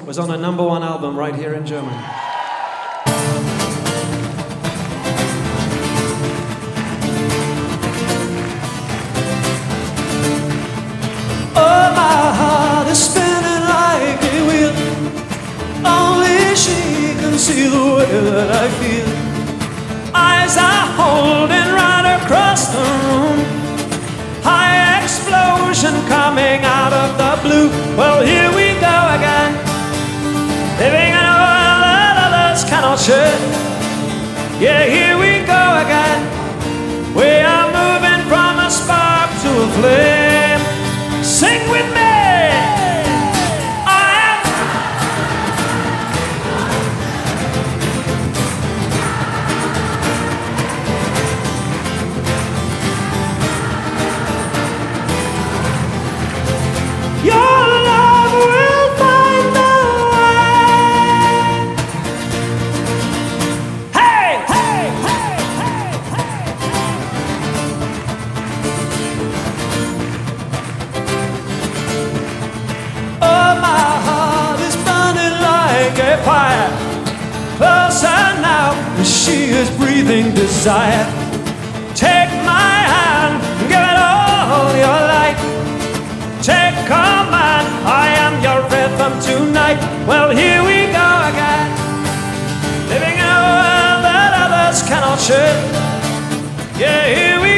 was on a #1 album right here in Germany. Oh, my heart is spinning like a wheel. Only she can see the way that I feel. Eyes are holding right across the room. High explosion coming out of the blue. Well, here we go again, living in a world that others cannot share. Yeah, here we go again. We are moving from a spark to a flame. Sing with me. Your love will find a way. Hey, hey, hey, hey, hey, hey. Oh, my heart is burning like a fire. Closer now, she is breathing desire. Take my hand, give it all your light. Take command, I am your rhythm tonight. Well, here we go again, living in a world that others cannot share. Yeah, here we